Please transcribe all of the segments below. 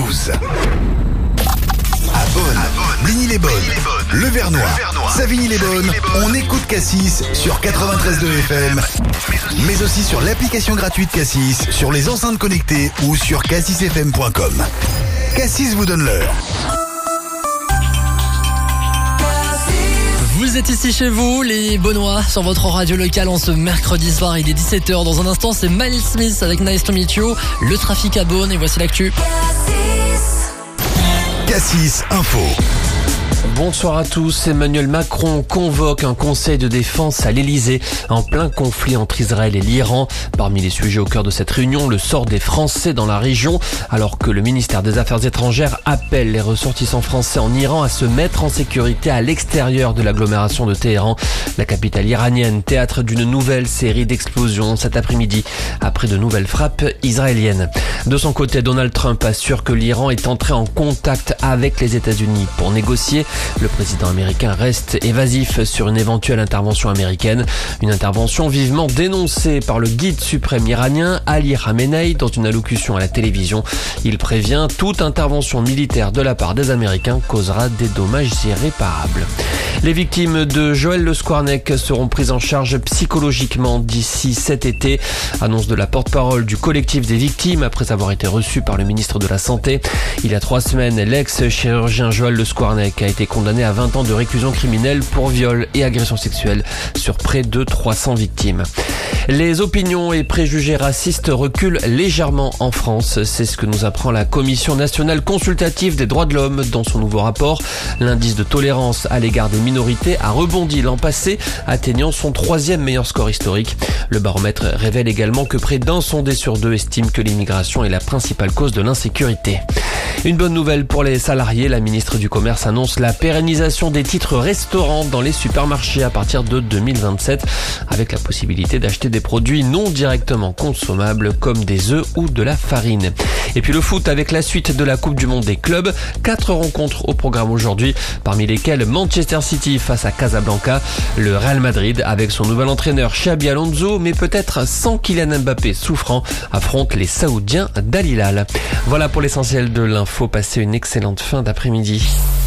12. À Beaune, Bligny-les-Beaunes, Le Vernois, Savigny-les-Beaunes, on écoute Cassis sur 93.2 FM, mais aussi sur l'application gratuite Cassis, sur les enceintes connectées ou sur cassisfm.com. Cassis vous donne l'heure. Vous êtes ici chez vous, les Beaunois, sur votre radio locale en ce mercredi soir. Il est 17h. Dans un instant, c'est Miles Smith avec Nice to Meet You. Le trafic à Beaune et voici l'actu. Cassis Info. Bonsoir à tous. Emmanuel Macron convoque un conseil de défense à l'Elysée en plein conflit entre Israël et l'Iran. Parmi les sujets au cœur de cette réunion, le sort des Français dans la région, alors que le ministère des Affaires étrangères appelle les ressortissants français en Iran à se mettre en sécurité à l'extérieur de l'agglomération de Téhéran. La capitale iranienne, théâtre d'une nouvelle série d'explosions cet après-midi, après de nouvelles frappes israéliennes. De son côté, Donald Trump assure que l'Iran est entré en contact avec les États-Unis pour négocier. Le président américain reste évasif sur une éventuelle intervention américaine. Une intervention vivement dénoncée par le guide suprême iranien Ali Khamenei dans une allocution à la télévision. Il prévient toute intervention militaire de la part des Américains causera des dommages irréparables. Les victimes de Joël Le Squarnec seront prises en charge psychologiquement d'ici cet été. Annonce de la porte-parole du collectif des victimes après avoir été reçu par le ministre de la Santé. Il y a 3 semaines, l'ex-chirurgien Joël Le Squarnec a été condamné à 20 ans de réclusion criminelle pour viol et agression sexuelle sur près de 300 victimes. Les opinions et préjugés racistes reculent légèrement en France. C'est ce que nous apprend la Commission nationale consultative des droits de l'homme dans son nouveau rapport. L'indice de tolérance à l'égard des minorités a rebondi l'an passé, atteignant son 3e meilleur score historique. Le baromètre révèle également que près d'1 sondé sur 2 estime que l'immigration est la principale cause de l'insécurité. Une bonne nouvelle pour les salariés, la ministre du Commerce annonce la pérennisation des titres restaurants dans les supermarchés à partir de 2027, avec la possibilité d'acheter des produits non directement consommables comme des œufs ou de la farine. Et puis le foot avec la suite de la Coupe du Monde des clubs, 4 rencontres au programme aujourd'hui, parmi lesquelles Manchester City face à Casablanca, le Real Madrid avec son nouvel entraîneur Xabi Alonso, mais peut-être sans Kylian Mbappé souffrant, affronte les Saoudiens d'Al Hilal. Voilà pour l'essentiel de l'info, passez une excellente fin d'après-midi.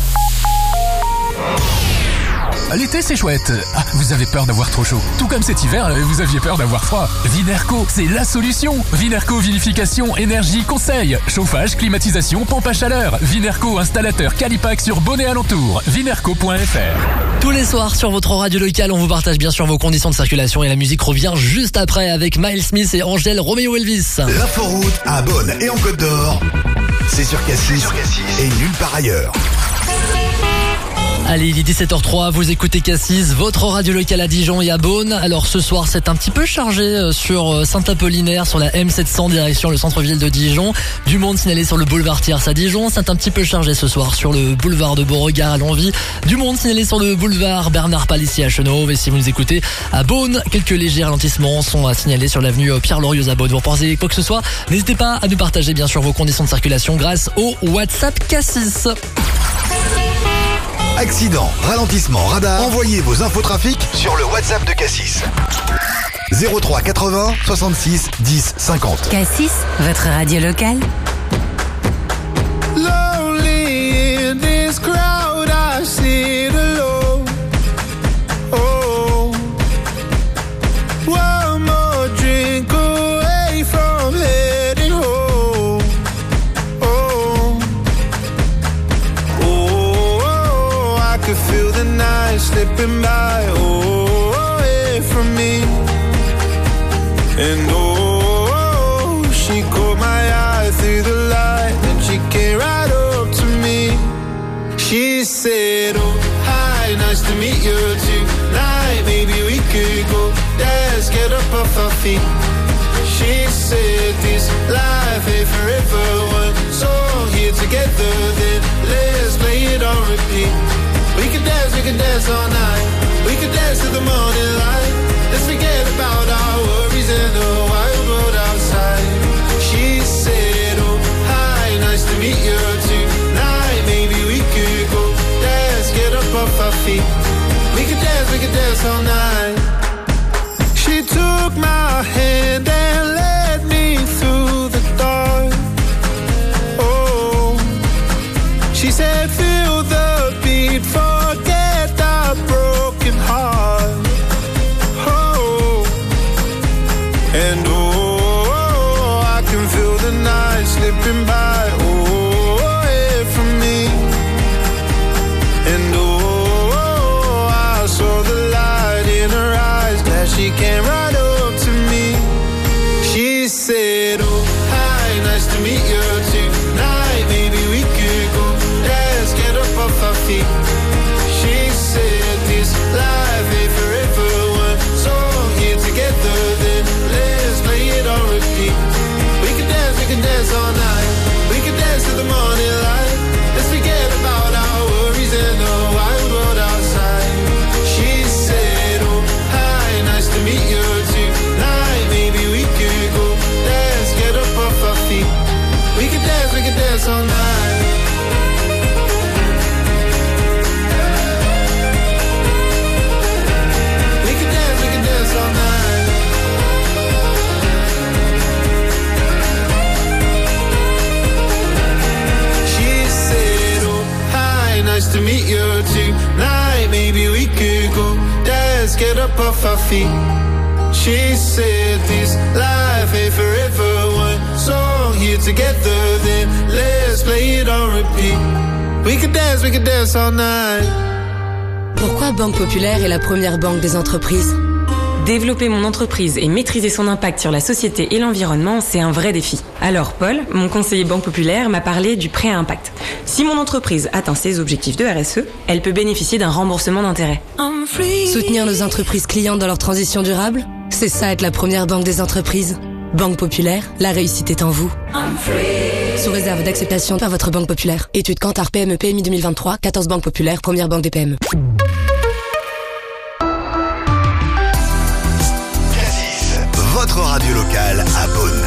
L'été, c'est chouette. Ah, vous avez peur d'avoir trop chaud. Tout comme cet hiver, vous aviez peur d'avoir froid. Vinerco, c'est la solution. Vinerco vinification, énergie, conseil, chauffage, climatisation, pompe à chaleur. Vinerco, installateur Calipac sur Beaune et alentour. Vinerco.fr. Tous les soirs sur votre radio locale, on vous partage bien sûr vos conditions de circulation et la musique revient juste après avec Miles Smith et Angèle Roméo Elvis. L'inforoute à Beaune et en Côte d'Or, c'est sur Cassis et nulle part ailleurs. Allez, il est 17h03, vous écoutez Cassis, votre radio locale à Dijon et à Beaune. Alors ce soir, c'est un petit peu chargé sur Saint-Apollinaire, sur la M700 direction le centre-ville de Dijon. Du monde signalé sur le boulevard Thiers à Dijon. C'est un petit peu chargé ce soir sur le boulevard de Beauregard à Longwy. Du monde signalé sur le boulevard Bernard Palissy à Chenauve. Et si vous nous écoutez à Beaune, quelques légers ralentissements sont à signaler sur l'avenue Pierre-Lorieuse à Beaune. Vous pensez quoi que ce soit, n'hésitez pas à nous partager bien sûr vos conditions de circulation grâce au WhatsApp Cassis. Accident, ralentissement, radar, envoyez vos infotrafics sur le WhatsApp de Cassis. 03 80 66 10 50. Cassis, votre radio locale. Lonely in this crowd, I sit alone. Oh, one more drink away from heading home. Oh, oh, I could feel the night slipping by, away from me. And oh, she caught my eye through the light, and she came right up to me. She said, oh, hi, nice to meet you tonight. Maybe we could go dance, get up off our feet. She said, this life ain't forever. One song here together, then let's play it on repeat. We can dance all night. We can dance to the morning light. Let's forget about our worries and the wild world outside. She said, oh, hi, nice to meet you tonight. Maybe we could go dance, get up off our feet. We could dance all night. She took my hand and led me through the dark. Oh, to meet you tonight. Maybe we could go dance, get up off our feet. She said this life ain't forever. One song here together, then let's play it on repeat. We could dance all night. Pourquoi Banque Populaire est la première banque des entreprises ? Développer mon entreprise et maîtriser son impact sur la société et l'environnement, c'est un vrai défi. Alors Paul, mon conseiller Banque Populaire, m'a parlé du prêt à impact. Si mon entreprise atteint ses objectifs de RSE, elle peut bénéficier d'un remboursement d'intérêt. Soutenir nos entreprises clientes dans leur transition durable ? C'est ça être la première banque des entreprises. Banque Populaire, la réussite est en vous. Sous réserve d'acceptation par votre Banque Populaire. Étude Kantar PME PMI 2023, 14 banques populaires, première banque des PME. Votre radio locale à Beaune.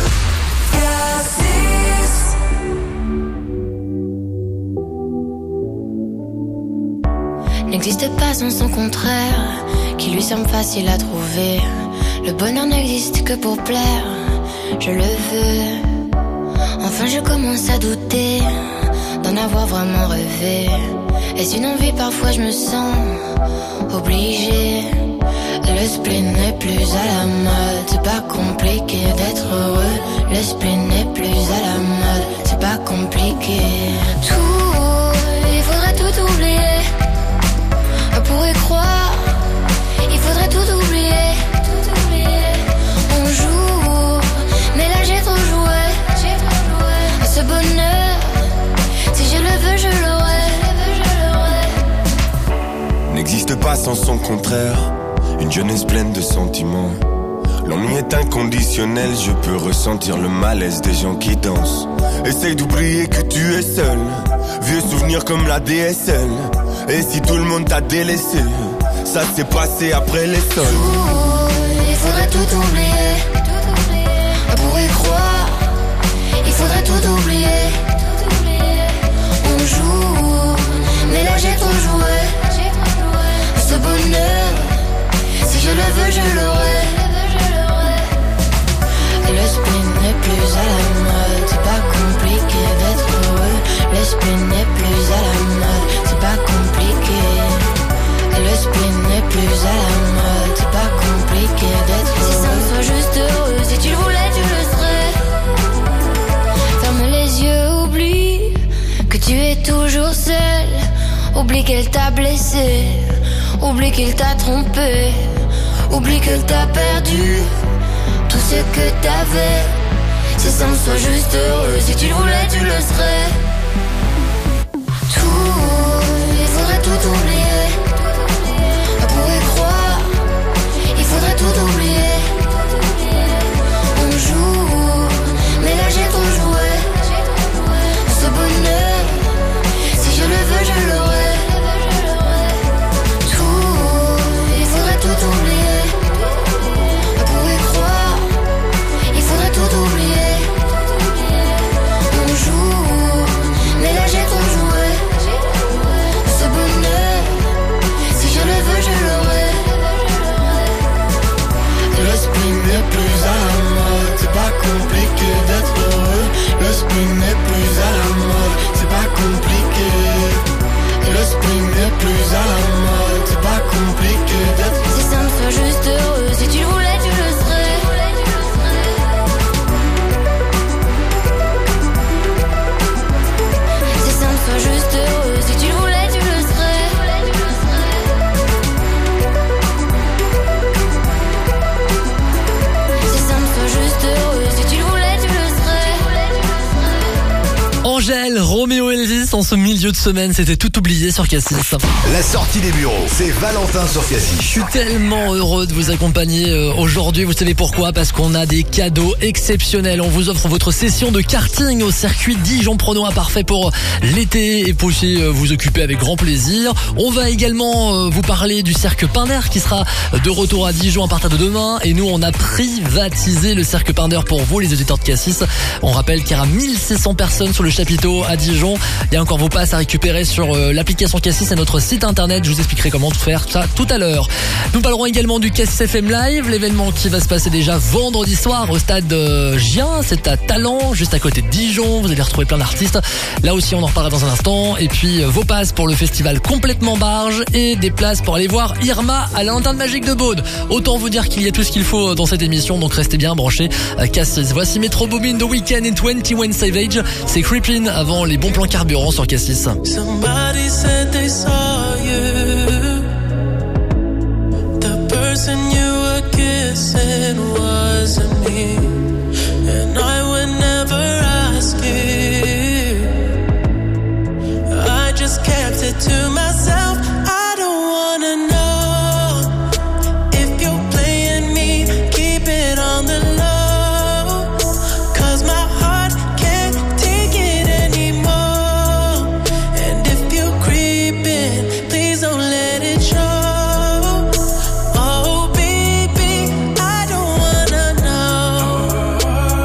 N'existe pas sans son contraire, qui lui semble facile à trouver. Le bonheur n'existe que pour plaire, je le veux. Enfin je commence à douter d'en avoir vraiment rêvé. Est-ce une envie? Parfois je me sens obligée. Le spleen n'est plus à la mode, c'est pas compliqué d'être heureux. Le spleen n'est plus à la mode, c'est pas compliqué. Tout, il faudrait tout oublier. On pourrait croire, il faudrait tout oublier. On joue, mais là j'ai trop joué. Ce bonheur, si je le veux, je l'aurai. N'existe pas sans son contraire. Une jeunesse pleine de sentiments. L'ennui est inconditionnel, je peux ressentir le malaise des gens qui dansent. Essaye d'oublier que tu es seul. Vieux souvenirs comme la DSL. Et si tout le monde t'a délaissé, ça s'est passé après les sols. Il faudrait tout oublier. On pourrait croire, il faudrait tout oublier. On joue, mais là j'ai trop joué. Ce bonheur, si je le veux, je l'aurai. Le spleen n'est plus à la mode, c'est pas compliqué d'être heureux. Le spleen n'est plus à la mode, c'est pas compliqué. Le spleen n'est plus à la mode, c'est pas compliqué d'être heureux. Si ça me soit juste heureux, si tu le voulais, tu le serais. Ferme les yeux, oublie que tu es toujours seul. Oublie qu'elle t'a blessé, oublie qu'il t'a trompé. Oublie que t'as perdu tout ce que t'avais. Si ça me soit juste heureux, si tu le voulais, tu le serais. Tout, il faudrait tout oublier. On pourrait croire, il faudrait tout oublier. On joue, mais là j'ai trop joué. Ce bonheur, si je le veux, je l'aurai. Tout oublier, on pourrait croire, il faudrait tout oublier. On joue, mais là j'ai trop joué. Ce bonheur, si je le veux, je l'aurai. Le spleen n'est plus à la mode, c'est pas compliqué d'être heureux. Le spleen n'est plus à la mode, c'est pas compliqué. Le spleen n'est plus à la mode, c'est pas compliqué d'être. Si ça me soit juste heureux, si tu le voulais, tu le serais. Si ça me soit juste heureux, si tu le voulais, tu le serais. Si ça me soit juste heureux, si tu le voulais, tu le serais. Angèle, Roméo Elvis en ce milieu de semaine, c'était tout oublié sur Cassis. La sortie des bureaux, c'est Valentin sur Cassis. Je suis tellement heureux de vous accompagner aujourd'hui. Vous savez pourquoi? Parce qu'on a des cadeaux exceptionnels. On vous offre votre session de karting au circuit Dijon-Prenois, parfait pour l'été et pour aussi vous occuper avec grand plaisir. On va également vous parler du Cirque Pinder qui sera de retour à Dijon à partir de demain. Et nous, on a privatisé le Cirque Pinder pour vous, les auditeurs de Cassis. On rappelle qu'il y aura 1600 personnes sur le chapiteau Monaco, à Dijon. Il y a encore vos passes à récupérer sur l'application Cassis et notre site internet. Je vous expliquerai comment faire ça tout à l'heure. Nous parlerons également du Cassis FM Live, l'événement qui va se passer déjà vendredi soir au stade Gien. C'est à Talent, juste à côté de Dijon. Vous allez retrouver plein d'artistes. Là aussi, on en reparlera dans un instant. Et puis, vos passes pour le festival Complètement Barge et des places pour aller voir Irma à la Lanterne Magique de Beaune. Autant vous dire qu'il y a tout ce qu'il faut dans cette émission, donc restez bien branchés. Cassis. Voici Metro Boomin, The Weeknd et 21 Savage. C'est Creepin' avant les bons plans carburant sur Cassis. Somebody said they saw you. The person you were kissing wasn't me. And I would never ask you. I just kept it to myself. I don't wanna know if you're playing me. Keep it on the low, 'cause my heart can't take it anymore. And if you're creeping, please don't let it show. Oh baby, I don't wanna know.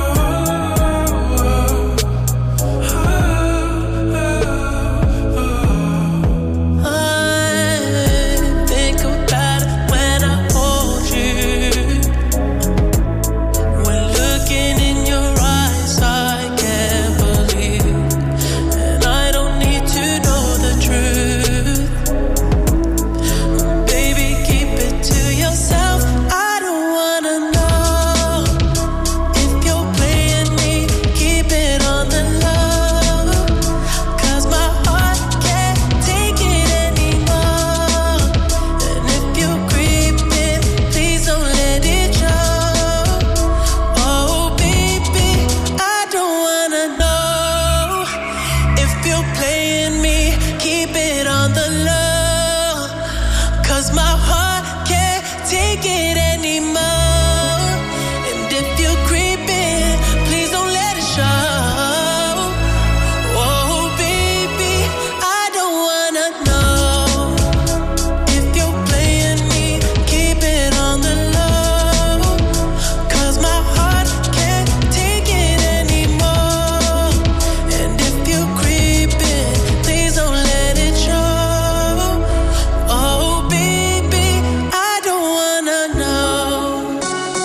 I think about it when I hold you. When looking in your eyes, I can't believe. And I don't need to know the truth. Baby, keep it to yourself. I don't wanna know if you're playing me. Keep it on the low, 'cause my heart can't take it anymore. And if you're creeping, please don't let it show. Oh baby, I don't wanna know if you're playing me. Keep it on the low, 'cause my heart can't take it anymore. And if you're creeping, please don't let it show. Oh baby, I don't wanna know if you're playing me. Keep it on the low, 'cause my heart can't take it anymore. And if you're creeping, please don't let it show. Oh baby, I don't wanna know.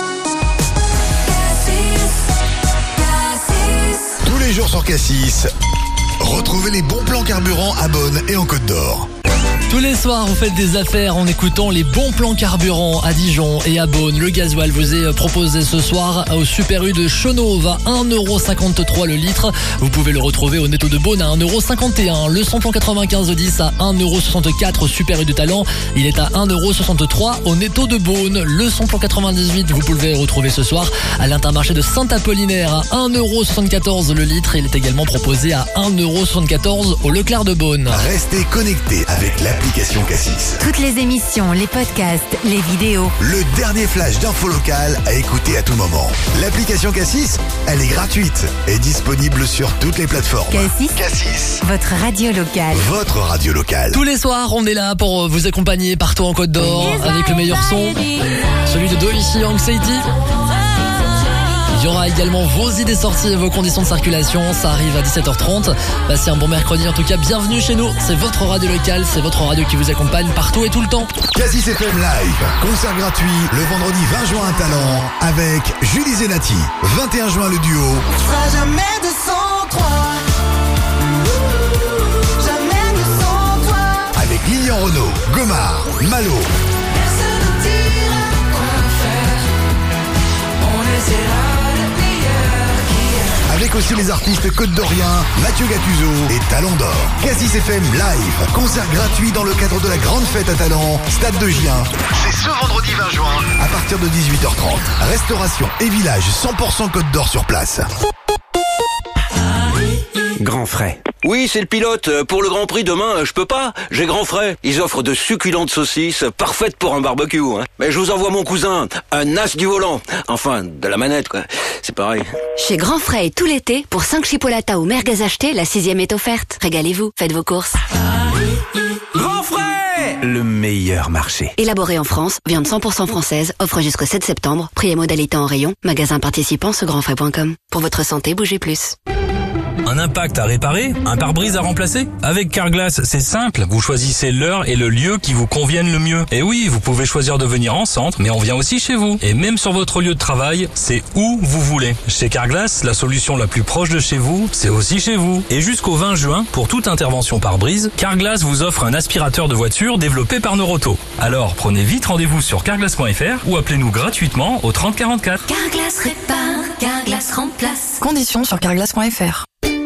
Tous les jours sur Cassis, retrouvez les bons plans carburant à Beaune et en Côte d'Or. Tous les soirs, vous faites des affaires en écoutant les bons plans carburant à Dijon et à Beaune. Le gasoil vous est proposé ce soir au Super U de Chenauve à 1,53€ le litre. Vous pouvez le retrouver au Netto de Beaune à 1,51€. Le samplon 95-10 à 1,64€ au Super U de Talent. Il est à 1,63€ au Netto de Beaune. Le samplon 98, vous pouvez le retrouver ce soir à l'Intermarché de Saint-Apollinaire à 1,74€ le litre. Il est également proposé à 1,74€ au Leclerc de Beaune. Restez connectés avec l'application Cassis. Toutes les émissions, les podcasts, les vidéos. Le dernier flash d'info locale à écouter à tout moment. L'application Cassis, elle est gratuite et disponible sur toutes les plateformes. Cassis, votre radio locale. Votre radio locale. Tous les soirs, on est là pour vous accompagner partout en Côte d'Or avec le meilleur son, celui de Doichi Anxiety. Il y aura également vos idées sorties et vos conditions de circulation. Ça arrive à 17h30. Passez un bon mercredi. En tout cas, bienvenue chez nous. C'est votre radio locale. C'est votre radio qui vous accompagne partout et tout le temps. Cassis FM Live. Concert gratuit le vendredi 20 juin à Talent avec Julie Zenati. 21 juin le duo. On fera jamais de sans toi. Jamais de sans toi. Avec Lilian Renaud, Gomard, Malo. Personne ne dira quoi faire. On essaiera le meilleur qui est. Avec aussi les artistes côte-doriens, Mathieu Gattuso et Talent d'Or. Cassis FM Live. Concert gratuit dans le cadre de la grande fête à Talent, Stade de Gien. C'est ce vendredi 20 juin à partir de 18h30. Restauration et village 100% Côte d'Or sur place. Grand Frais. Oui, c'est le pilote. Pour le Grand Prix demain, je peux pas. J'ai Grand Frais. Ils offrent de succulentes saucisses, parfaites pour un barbecue. Hein. Mais je vous envoie mon cousin, un as du volant. Enfin, de la manette, quoi. C'est pareil. Chez Grand Frais, tout l'été, pour 5 chipolatas ou merguez achetés, la 6e est offerte. Régalez-vous, faites vos courses. Grand Frais, le meilleur marché. Élaboré en France, viande 100% française, offre jusqu'au 7 septembre. Prix et modalités en rayon, magasin participant sur grandfrais.com. Pour votre santé, bougez plus. Un impact à réparer? Un pare-brise à remplacer? Avec Carglass, c'est simple. Vous choisissez l'heure et le lieu qui vous conviennent le mieux. Et oui, vous pouvez choisir de venir en centre, mais on vient aussi chez vous. Et même sur votre lieu de travail, c'est où vous voulez. Chez Carglass, la solution la plus proche de chez vous, c'est aussi chez vous. Et jusqu'au 20 juin, pour toute intervention pare-brise, Carglass vous offre un aspirateur de voiture développé par Neuroto. Alors, prenez vite rendez-vous sur carglass.fr ou appelez-nous gratuitement au 30 44. Carglass répare, Carglass remplace. Conditions sur carglass.fr.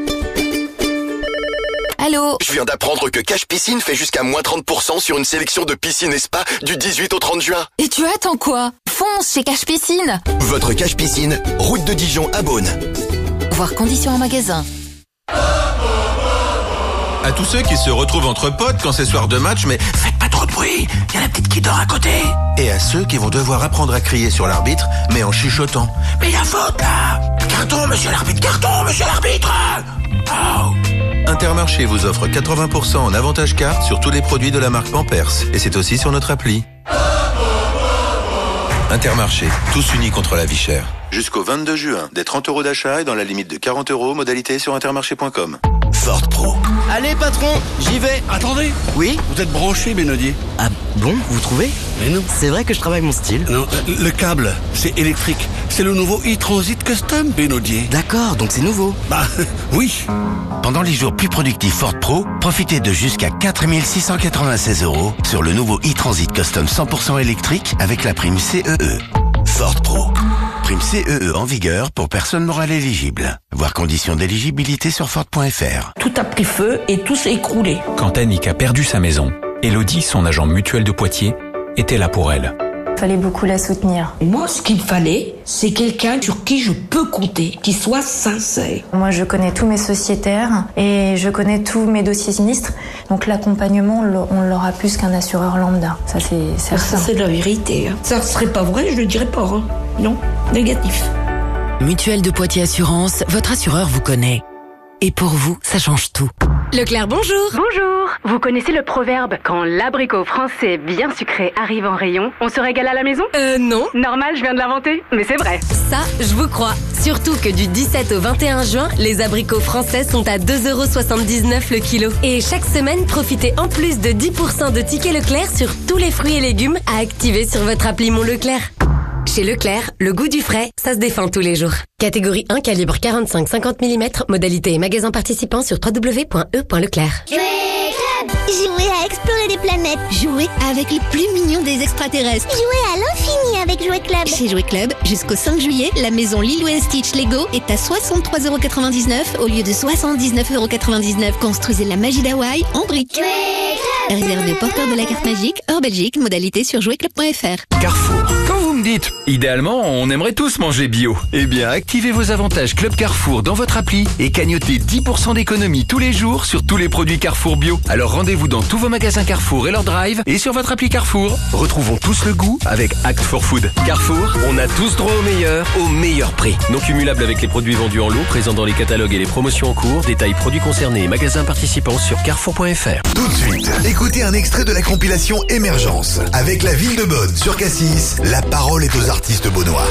Allô? Je viens d'apprendre que Cache Piscine fait jusqu'à moins 30% sur une sélection de piscines et spas du 18 au 30 juin. Et tu attends quoi? Fonce chez Cache Piscine. Votre Cache Piscine, route de Dijon à Beaune. Voir conditions en magasin. À tous ceux qui se retrouvent entre potes quand c'est soir de match, mais faites pas trop de bruit, y a la petite qui dort à côté. Et à ceux qui vont devoir apprendre à crier sur l'arbitre, mais en chuchotant. Mais y a faute là! Carton, monsieur l'arbitre, carton, monsieur l'arbitre! Oh. Intermarché vous offre 80% en avantage carte sur tous les produits de la marque Pampers. Et c'est aussi sur notre appli. Intermarché, tous unis contre la vie chère. Jusqu'au 22 juin, des 30 € d'achat et dans la limite de 40 €, modalité sur intermarché.com. Ford Pro. Allez patron, j'y vais. Attendez. Oui? Vous êtes branché, Benodier. Ah bon, vous trouvez? Mais non. C'est vrai que je travaille mon style. Non, le câble, c'est électrique. C'est le nouveau e-Transit Custom, Benodier. D'accord, donc c'est nouveau. Bah, oui. Pendant les jours plus productifs Ford Pro, profitez de jusqu'à 4 696 € sur le nouveau e-Transit Custom 100% électrique avec la prime CEE. Ford Pro. Prime CEE en vigueur pour personnes morales éligibles. Voir conditions d'éligibilité sur Ford.fr. Tout a pris feu et tout s'est écroulé. Quand Annick a perdu sa maison, Elodie, son agent mutuel de Poitiers, était là pour elle. Fallait beaucoup la soutenir. Moi, ce qu'il fallait, c'est quelqu'un sur qui je peux compter, qui soit sincère. Moi, je connais tous mes sociétaires et je connais tous mes dossiers sinistres. Donc l'accompagnement, on l'aura plus qu'un assureur lambda. Ça, c'est certain. Ça, c'est la vérité. Hein. Ça serait pas vrai, je le dirais pas. Hein. Non, négatif. Mutuelle de Poitiers Assurance, votre assureur vous connaît. Et pour vous, ça change tout. Leclerc, bonjour. Bonjour. Vous connaissez le proverbe « Quand l'abricot français bien sucré arrive en rayon, on se régale à la maison » Non. Normal, je viens de l'inventer, mais c'est vrai. Ça, je vous crois. Surtout que du 17 au 21 juin, les abricots français sont à 2,79 € le kilo. Et chaque semaine, profitez en plus de 10% de tickets Leclerc sur tous les fruits et légumes à activer sur votre appli Mon Leclerc. Chez Leclerc, le goût du frais, ça se défend tous les jours. Catégorie 1, calibre 45-50 mm, modalité et magasin participant sur www.e.leclerc. Jouer à explorer les planètes. Jouer avec les plus mignons des extraterrestres. Jouer à l'infini avec Jouet Club. Chez Jouet Club, jusqu'au 5 juillet, la maison Lilo & Stitch Lego est à 63,99 € au lieu de 79,99 €. Construisez la magie d'Hawaï en briques. Réservé aux porteurs de la carte magique, hors Belgique, modalité sur jouetclub.fr. Carrefour. Quand vous me dites, idéalement, on aimerait tous manger bio. Eh bien, activez vos avantages Club Carrefour dans votre appli et cagnotez 10% d'économie tous les jours sur tous les produits Carrefour bio. Alors rendez-vous dans tous vos magasins Carrefour et leur drive et sur votre appli Carrefour. Retrouvons tous le goût avec Act for Food. Carrefour, on a tous droit au meilleur prix. Non cumulable avec les produits vendus en lot, présents dans les catalogues et les promotions en cours. Détails produits concernés et magasins participants sur carrefour.fr. Tout de suite, écoutez un extrait de la compilation Émergence avec la ville de Beaune sur Cassis. La parole est aux artistes beaunois.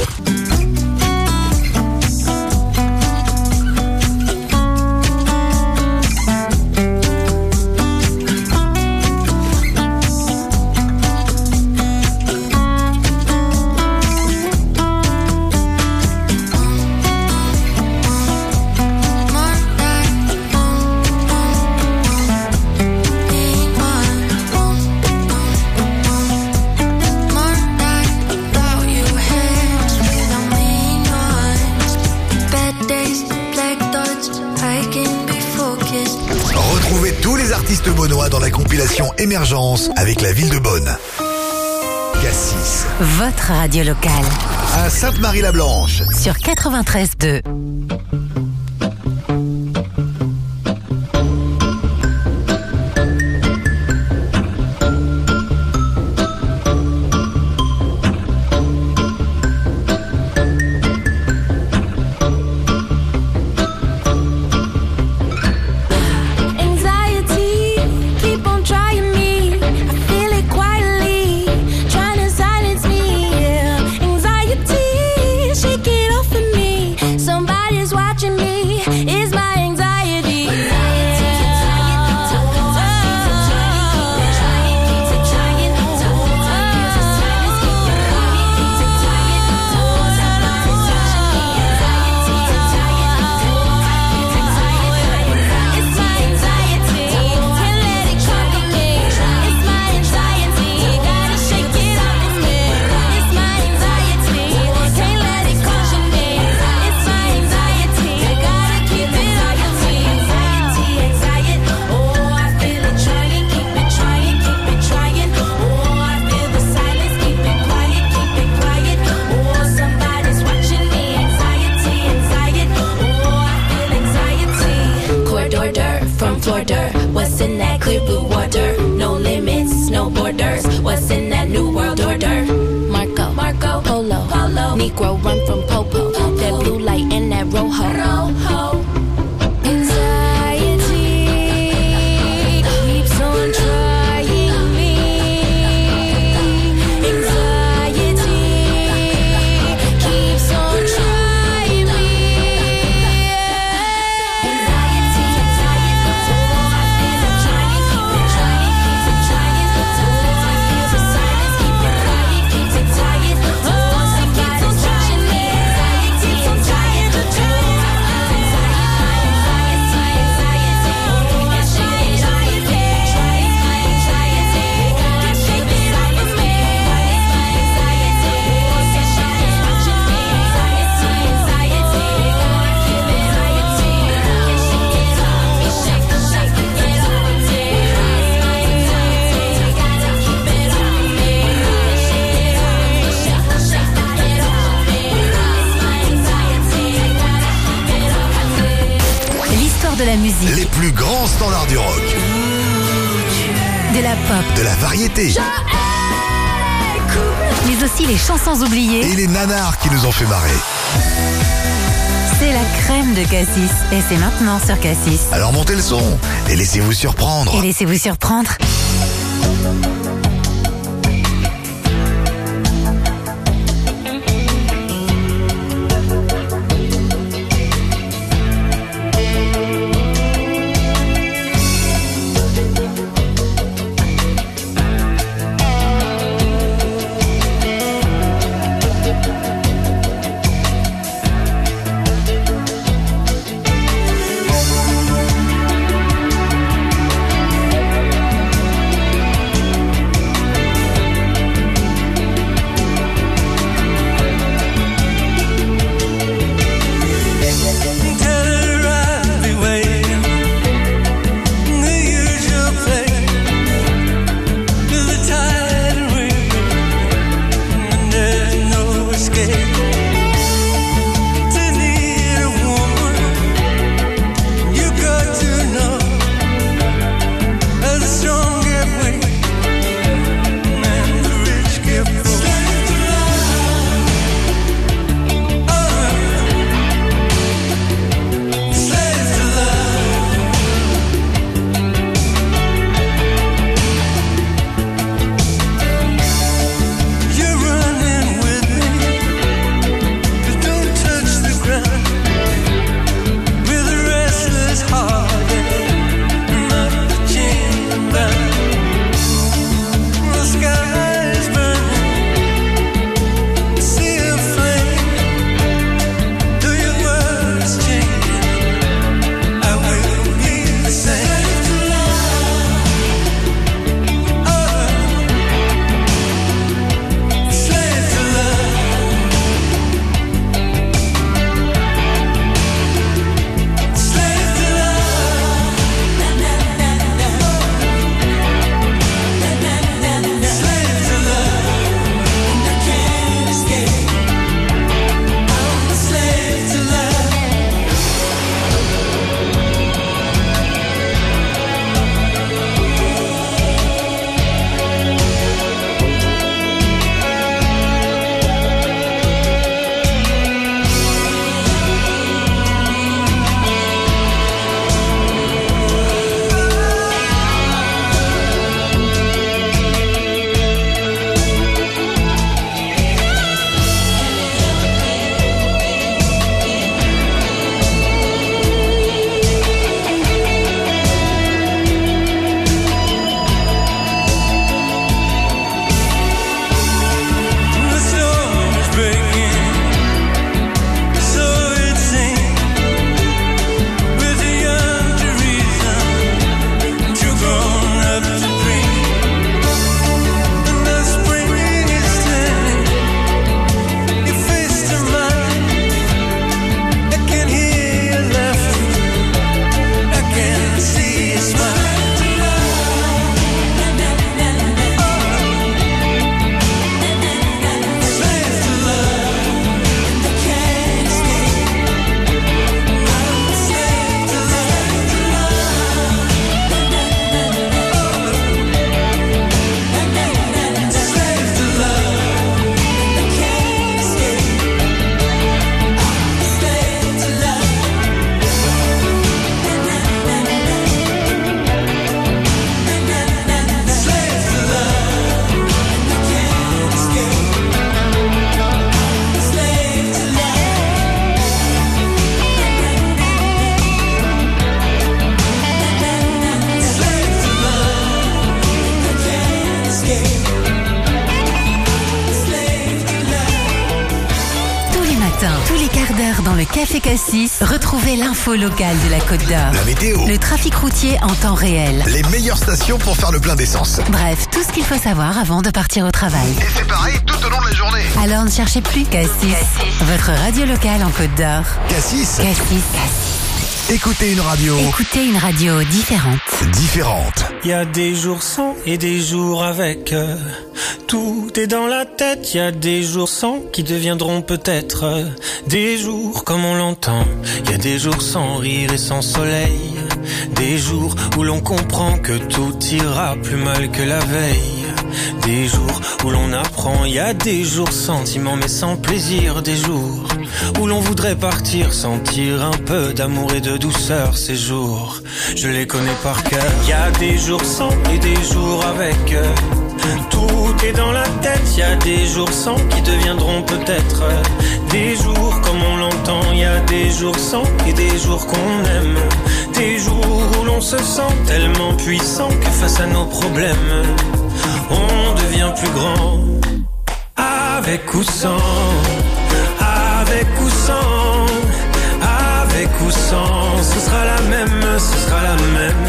Retrouvez tous les artistes beaunois dans la compilation Émergence avec la ville de Beaune. Cassis. Votre radio locale. À Sainte-Marie-la-Blanche. Sur 93.2. Watching order? What's in that clear blue water? No limits, no borders. What's in that new world order? Marco, Marco, Polo, Polo. Negro run from Popo. That blue light and that rojo. Rojo. Anxiety keeps on trying me. Anxiety keeps on trying me. Anxiety, so I feel I'm trying, keep it trying, keep it trying. So I feel the silence, keep it quiet, keep it tired. So somebody's watching me. Anxiety, I'm trying to do. L'histoire de la musique, Les plus grands standards du rock, de la pop, de la variété mais aussi les chansons oubliées. et les nanars qui nous ont fait marrer. C'est la crème de Cassis et c'est maintenant sur Cassis. Alors montez le son et laissez-vous surprendre. Et laissez-vous surprendre. le Café Cassis, retrouvez l'info locale de la Côte d'Or. La météo. Le trafic routier en temps réel. Les meilleures stations pour faire le plein d'essence. Bref, tout ce qu'il faut savoir avant de partir au travail. Et c'est pareil tout au long de la journée. Alors ne cherchez plus Cassis, votre radio locale en Côte d'Or. Cassis. Cassis. Écoutez une radio. Écoutez une radio différente. Différente. Il y a des jours sans et des jours avec. Tout est dans la tête. Il y a des jours sans qui deviendront peut-être des jours comme on l'entend. Il y a des jours sans rire et sans soleil. Des jours où l'on comprend que tout ira plus mal que la veille. Des jours où l'on apprend, il y a des jours sentiments mais sans plaisir. Des jours où l'on voudrait partir, sentir un peu d'amour et de douceur. Ces jours, je les connais par cœur. Il y a des jours sans et des jours avec. Tout est dans la tête, il y a des jours sans qui deviendront peut-être des jours comme on l'entend. Il y a des jours sans et des jours qu'on aime. Des jours où l'on se sent tellement puissant que face à nos problèmes on devient plus grand. Avec ou sans, avec ou sans, avec ou sans, ce sera la même, ce sera la même.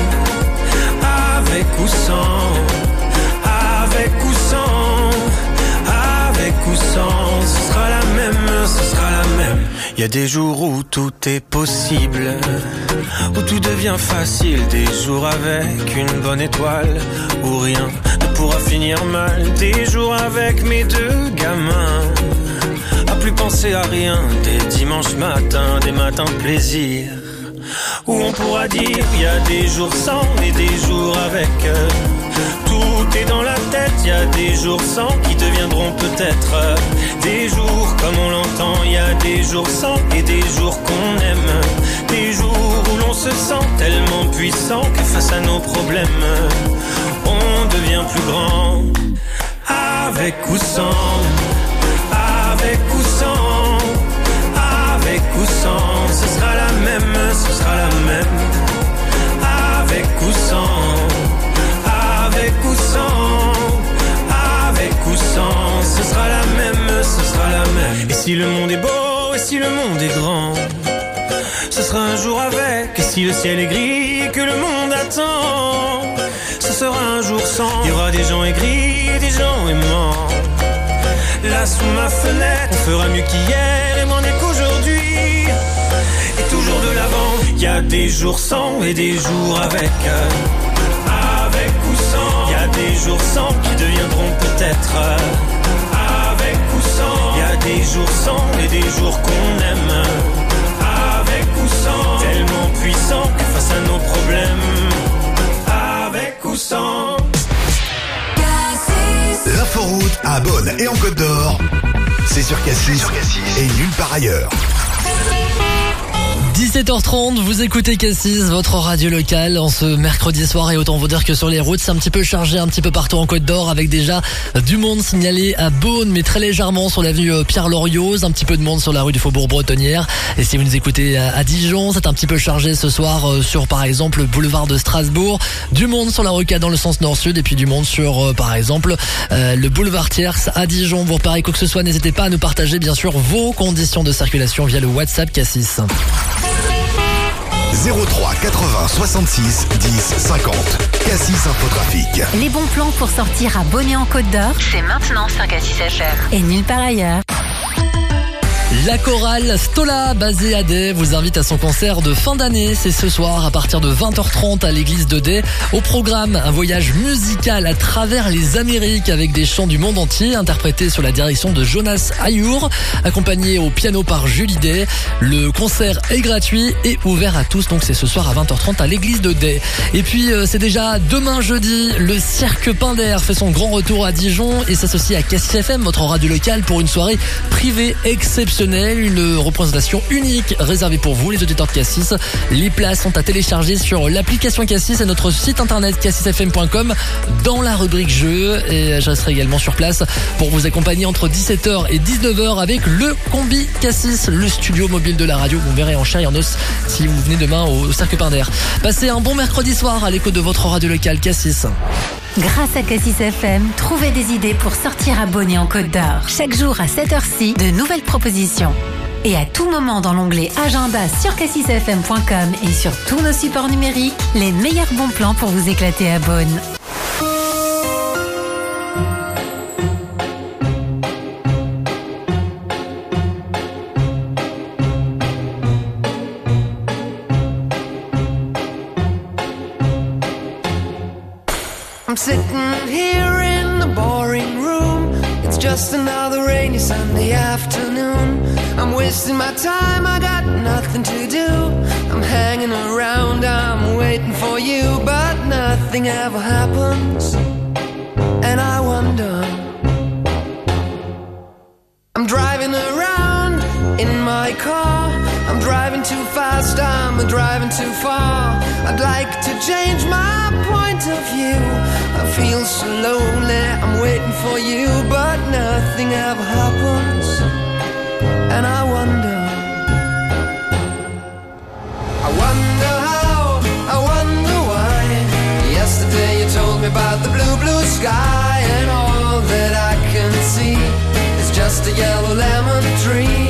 Avec ou sans, avec ou sans, avec ou sans, ce sera la même, ce sera la même. Il y a des jours où tout est possible, où tout devient facile. Des jours avec une bonne étoile, où rien ne pourra finir mal. Des jours avec mes deux gamins, à plus penser à rien. Des dimanches matins, des matins de plaisir, où on pourra dire il y a des jours sans et des jours avec. Tout est dans la tête, il y a des jours sans qui deviendront peut-être des jours comme on l'entend. Il y a des jours sans et des jours qu'on aime. Des jours où l'on se sent tellement puissant que face à nos problèmes on devient plus grand. Avec ou sans, avec ou sans, avec ou sans, ce sera la même, ce sera la même. Avec ou sans, avec ou sans, avec ou sans, ce sera la même, ce sera la même. Et si le monde est beau, et si le monde est grand, ce sera un jour avec. Et si le ciel est gris, que le monde attend, ce sera un jour sans. Il y aura des gens aigris et des gens aimants. Là sous ma fenêtre, on fera mieux qu'hier et moins mieux qu'aujourd'hui. Et toujours de l'avant, il y a des jours sans et des jours avec. Avec ou sans, il y a des jours sans qui deviendront peut-être avec ou sans. Il y a des jours sans et des jours qu'on aime. Avec ou sans, tellement puissant que face à nos problèmes. Avec ou sans. L'inforoute à Beaune et en Côte d'Or, c'est sur Cassis et nulle part ailleurs. 17h30, vous écoutez Cassis, votre radio locale en ce mercredi soir, et autant vous dire que sur les routes c'est un petit peu chargé un petit peu partout en Côte d'Or, avec déjà du monde signalé à Beaune mais très légèrement sur l'avenue Pierre Loriot, un petit peu de monde sur la rue du Faubourg Bretonnière. Et si vous nous écoutez à Dijon, c'est un petit peu chargé ce soir sur par exemple le boulevard de Strasbourg, du monde sur la rocade dans le sens nord-sud, et puis du monde sur par exemple le boulevard Thiers à Dijon. Vous repérez quoi que ce soit, n'hésitez pas à nous partager bien sûr vos conditions de circulation via le WhatsApp Cassis. 03 80 66 10 50. Cassis Infotrafic. Les bons plans pour sortir à Beaune en Côte d'Or, c'est maintenant sur Cassis HR. Et nulle part ailleurs. La chorale Stola, basée à Day, vous invite à son concert de fin d'année. C'est ce soir à partir de 20h30 à l'église de Day. Au programme, un voyage musical à travers les Amériques avec des chants du monde entier interprétés sous la direction de Jonas Ayour, accompagné au piano par Julie Day. Le concert est gratuit et ouvert à tous, donc c'est ce soir à 20h30 à l'église de Day. Et puis c'est déjà demain jeudi, le Cirque Pinder fait son grand retour à Dijon et s'associe à Cassis FM, votre radio locale, pour une soirée privée exceptionnelle. Une représentation unique réservée pour vous, les auditeurs de Cassis. Les places sont à télécharger sur l'application Cassis et notre site internet cassisfm.com dans la rubrique jeux. Et je serai également sur place pour vous accompagner entre 17h et 19h avec le combi Cassis, le studio mobile de la radio. Vous verrez en chair et en os si vous venez demain au Cirque Pinder. Passez un bon mercredi soir à l'écoute de votre radio locale Cassis. Grâce à Cassis FM, trouvez des idées pour sortir à Beaune en Côte d'Or. Chaque jour à 7h ci, de nouvelles propositions. Et à tout moment dans l'onglet Agenda sur cassisfm.com et sur tous nos supports numériques, les meilleurs bons plans pour vous éclater à Beaune. I'm sitting here in the boring room. It's just another rainy Sunday afternoon. I'm wasting my time, I got nothing to do. I'm hanging around, I'm waiting for you, but nothing ever happens. And I wonder, I'm driving around in my car. I'm driving too fast, I'm driving too far. I'd like to change my point of view. I feel so lonely, I'm waiting for you, but nothing ever happens. And I wonder how, I wonder why. Yesterday you told me about the blue, blue sky, and all that I can see is just a yellow lemon tree.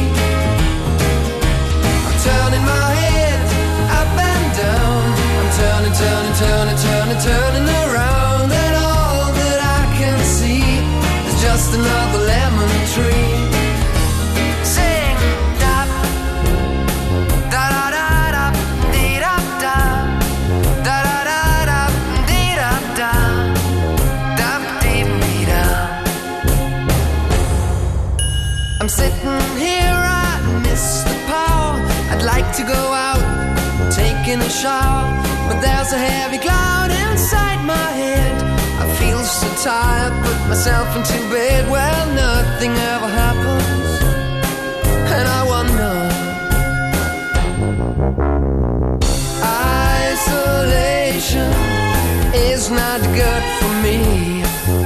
I'm turning my head up and down. I'm turning, turning, turning, turning, turning around, and all that I can see is just another lemon tree. Sing da da da da da dee da da da da da da dee da da da dee dee da. I'm sitting here, I miss the power. I'd like to go out, taking a shower, but there's a heavy cloud inside my head. I feel so tired, put myself into bed. Well, nothing ever happens, and I wonder. Isolation is not good for me.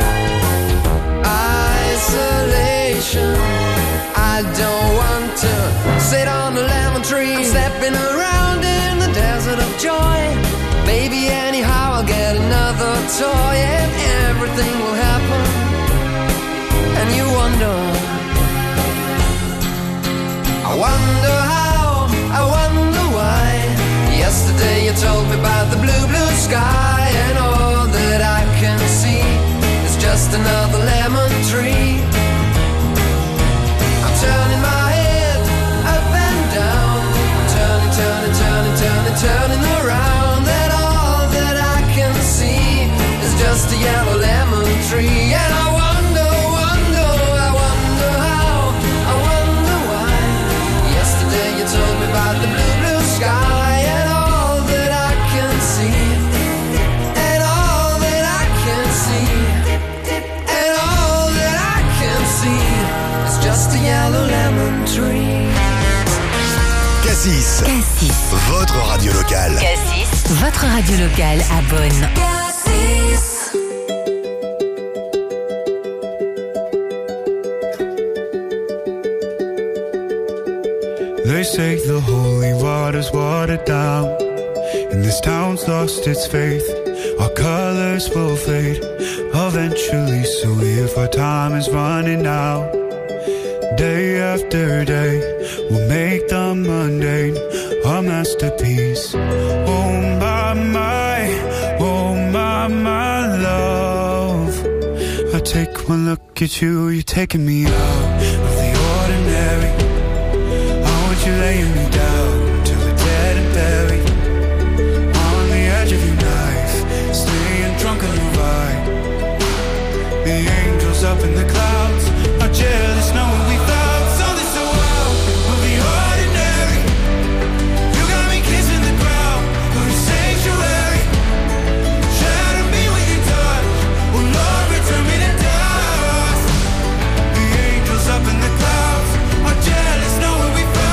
Isolation, I don't want to sit on a lemon tree. I'm stepping around in the desert of joy. Maybe anyhow I'll get another toy, and everything will happen. And you wonder, I wonder how, I wonder why. Yesterday you told me about the blue, blue sky, and all that I can see is just another lemon tree. I'm turning my head up and down. I'm turning, turning, turning, turning, turning around, and all that I can see is just a yellow lemon tree. And I wonder, wonder, I wonder how, I wonder why. Yesterday you told me about the blue, blue sky, and all that I can see, and all that I can see, and all that I can see is just a yellow lemon tree. Cassis. Cassis. Votre radio locale. Cassis. Votre radio locale à Beaune. They say the holy water's watered down, and this town's lost its faith. Our colors will fade eventually, so if our time is running out, day after day, we'll make the mundane a masterpiece. Oh my love, I take one look at you, you're taking me out of the ordinary. You're laying me down till we're dead and buried on the edge of your knife, staying drunk on your ride. The angels up in the clouds are jealous knowing we found something so wild of the ordinary. You got me kissing the ground of your sanctuary. Shatter me with your touch, oh Lord, return me to dust. The angels up in the clouds are jealous knowing we found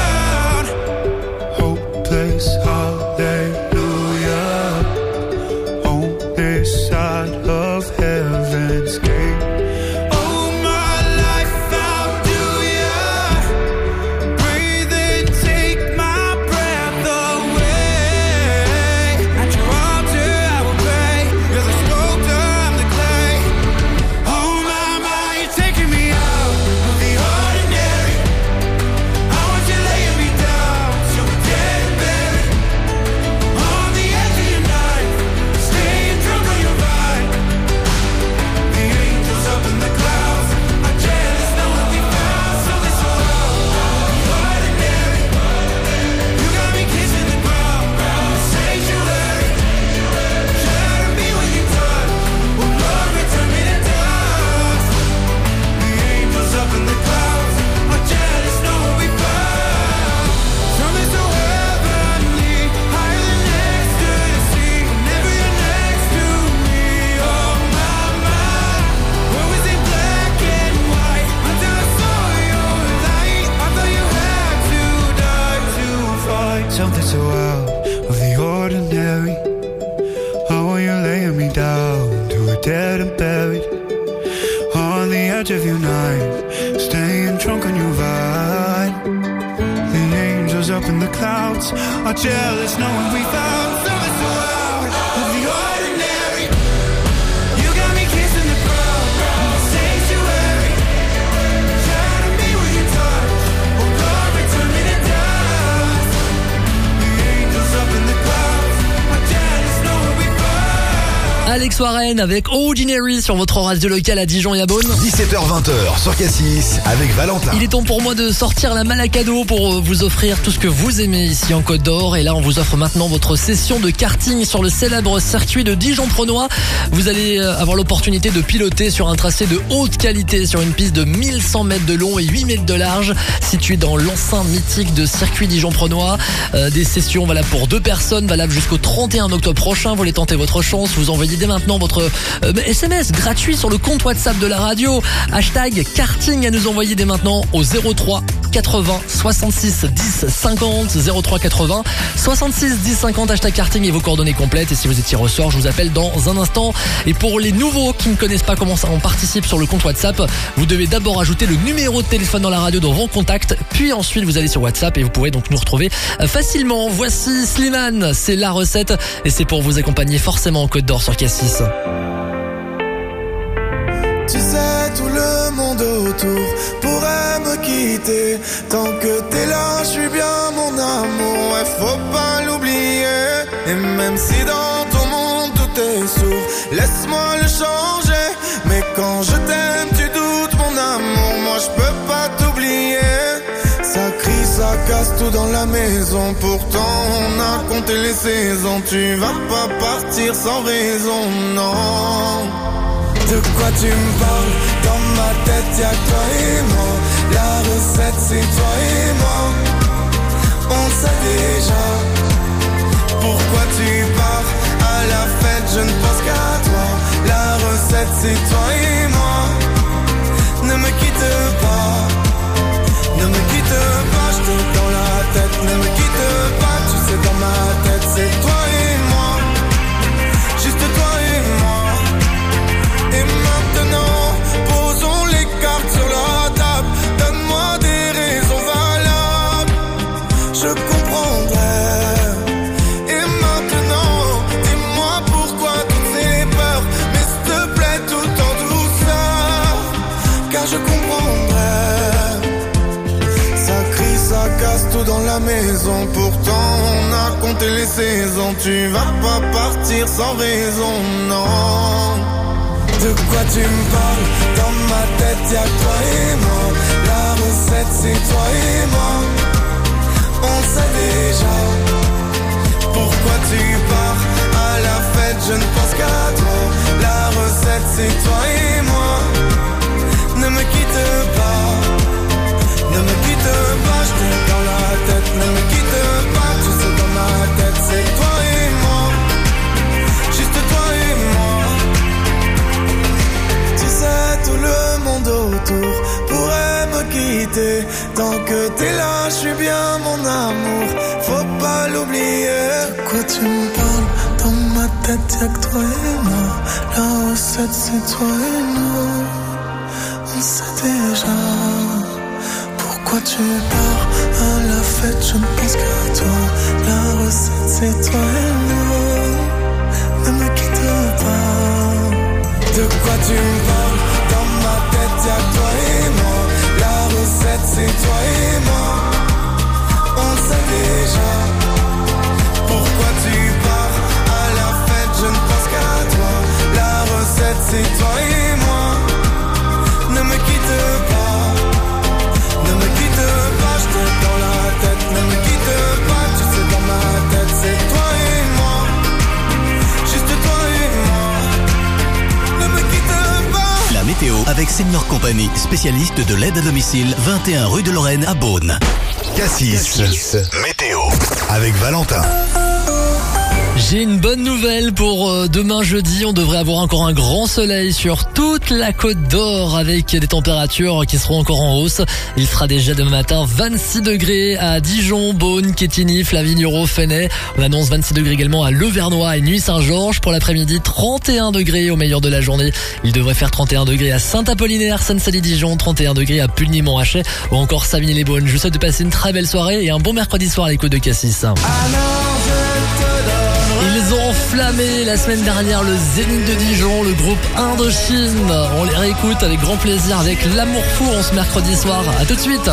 hallelujah on this side of heaven's gate. Oh my life, how do ya breathe and take my breath away? At your altar I will pray, you're the sculptor, I'm the clay. Oh my, you're taking me out of the ordinary. I touch of your knife, staying drunk on your vibe. The angels up in the clouds are jealous knowing we found service out of the ordinary. You got me kissing the crowd in the sanctuary. Shadow me with your touch, oh glory, turn me to dust. The angels up in the clouds are jealous knowing we found. Alex Warren avec Ordinary sur votre radio locale à Dijon et à Beaune. 17h-20h sur Cassis avec Valentin. Il est temps pour moi de sortir la malle à cadeau pour vous offrir tout ce que vous aimez ici en Côte d'Or. Et là, on vous offre maintenant votre session de karting sur le célèbre circuit de Dijon-Prenois. Vous allez avoir l'opportunité de piloter sur un tracé de haute qualité sur une piste de 1100 mètres de long et 8 mètres de large, située dans l'enceinte mythique de circuit Dijon-Prenois. Des sessions valables pour 2 personnes, valables jusqu'au 31 octobre prochain. Vous voulez tenter votre chance, vous envoyez dès maintenant votre SMS gratuit sur le compte WhatsApp de la radio. Hashtag karting à nous envoyer dès maintenant au 03 80 66 10 50 03 80 66 10 50 hashtag karting et vos coordonnées complètes. Et si vous êtes tiré au sort, je vous appelle dans un instant. Et pour les nouveaux qui ne connaissent pas comment ça on participe sur le compte WhatsApp, vous devez d'abord ajouter le numéro de téléphone dans la radio dans vos contacts, puis ensuite vous allez sur WhatsApp et vous pourrez donc nous retrouver facilement. Voici Slimane, c'est la recette et c'est pour vous accompagner forcément en Côte d'Or sur Cassis. Tu sais, tout le monde autour pourrait me quitter. Tant que t'es là, je suis bien mon amour, ouais, faut pas l'oublier. Et même si dans ton monde tout est sourd, laisse-moi le changer. Mais quand je t'aime, tu doutes mon amour, moi je peux pas t'oublier. Ça crie, ça casse tout dans la maison, pourtant on a compté les saisons. Tu vas pas partir sans raison, non. De quoi tu me parles? Dans ma tête y'a que toi et moi. La recette c'est toi et moi. On sait déjà pourquoi tu pars. À la fête je ne pense qu'à toi. La recette c'est toi et moi. Ne me quitte pas, ne me quitte pas. Je t'ai dans la tête, ne me quitte pas. Tu sais dans ma tête c'est toi et moi. Juste toi et moi. Et maintenant, posons les cartes sur la table. Donne-moi des raisons valables, je comprendrai. Et maintenant, dis-moi pourquoi toutes ces peurs. Mais s'il te plaît, tout en douceur, car je comprendrai. Ça crie, ça casse tout dans la maison. Pourtant, on a compté les saisons. Tu vas pas partir sans raison, non. De quoi tu me parles? Dans ma tête y'a que toi et moi. La recette c'est toi et moi. On sait déjà pourquoi tu pars. À la fête je ne pense qu'à toi. La recette c'est toi et moi. Ne me quitte pas, ne me quitte pas. Je t'ai dans la tête, ne me quitte pas. Tu sais dans ma tête c'est toi et moi. Juste toi et moi. Tout le monde autour pourrait me quitter. Tant que t'es là, je suis bien mon amour, faut pas l'oublier. De quoi tu me parles? Dans ma tête y'a que toi et moi. La recette c'est toi et moi. On sait déjà pourquoi tu pars. À la fête je ne pense qu'à toi. La recette c'est toi et moi. Ne me quitte pas. De quoi tu me parles? Dans ma tête y'a que toi et moi. La recette c'est toi et moi. On sait déjà pourquoi tu pars. À la fête je ne pense qu'à toi. La recette c'est toi et moi. Ne me quitte pas, ne me quitte pas. Je t'ai dans la tête, ne me quitte pas. Tu sais dans ma tête c'est toi et moi. Juste toi et moi. Ne me quitte pas. La météo avec Senior Company, spécialiste de l'aide à domicile, 21 rue de Lorraine à Beaune. Cassis, météo avec Valentin. J'ai une bonne nouvelle pour demain jeudi. On devrait avoir encore un grand soleil sur toute la Côte d'Or avec des températures qui seront encore en hausse. Il sera déjà demain matin 26 degrés à Dijon, Beaune, Quetigny, Flavigny-Roux, Fenay. On annonce 26 degrés également à Levernois et Nuit-Saint-Georges. Pour l'après-midi, 31 degrés au meilleur de la journée. Il devrait faire 31 degrés à Saint-Apollinaire, Sainte-Salie-Dijon, 31 degrés à Pulny-Montrachet ou encore Savigny-les-Beaunes. Je vous souhaite de passer une très belle soirée et un bon mercredi soir à l'écoute de Cassis. Ils ont enflammé la semaine dernière le Zénith de Dijon, le groupe Indochine. On les réécoute avec grand plaisir avec L'amour fou en ce mercredi soir. À tout de suite.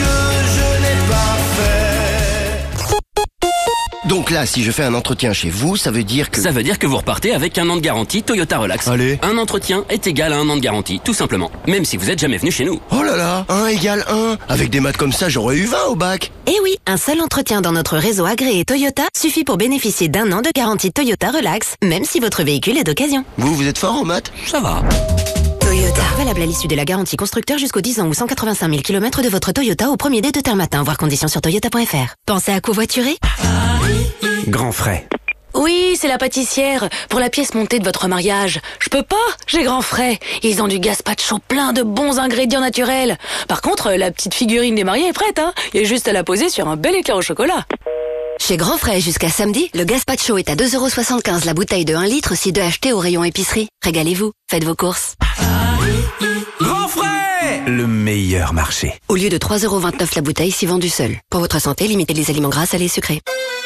Donc là, si je fais un entretien chez vous, ça veut dire que... Ça veut dire que vous repartez avec 1 an de garantie Toyota Relax. Allez. Un entretien est égal à 1 an de garantie, tout simplement. Même si vous êtes jamais venu chez nous. Oh là là, 1 égale 1. Avec des maths comme ça, j'aurais eu 20 au bac. Eh oui, un seul entretien dans notre réseau agréé Toyota suffit pour bénéficier d'1 an de garantie Toyota Relax, même si votre véhicule est d'occasion. Vous êtes fort en maths? Ça va. Toyota, valable à l'issue de la garantie constructeur jusqu'aux 10 ans ou 185 000 km de votre Toyota au premier dé de terme matin, voir conditions sur toyota.fr. Pensez à covoiturer? Grand frais. Oui, c'est la pâtissière. Pour la pièce montée de votre mariage. Je peux pas, j'ai grand frais. Ils ont du gazpacho plein de bons ingrédients naturels. Par contre, la petite figurine des mariés est prête, hein. Il y a juste à la poser sur un bel éclair au chocolat. Chez Grand Frais jusqu'à samedi, le gazpacho est à 2,75€ la bouteille de 1 litre si 2 achetés au rayon épicerie. Régalez-vous, faites vos courses. Grand frais! Le meilleur marché. Au lieu de 3,29€ la bouteille si vendue seule. Pour votre santé, limitez les aliments gras, salés et sucrés.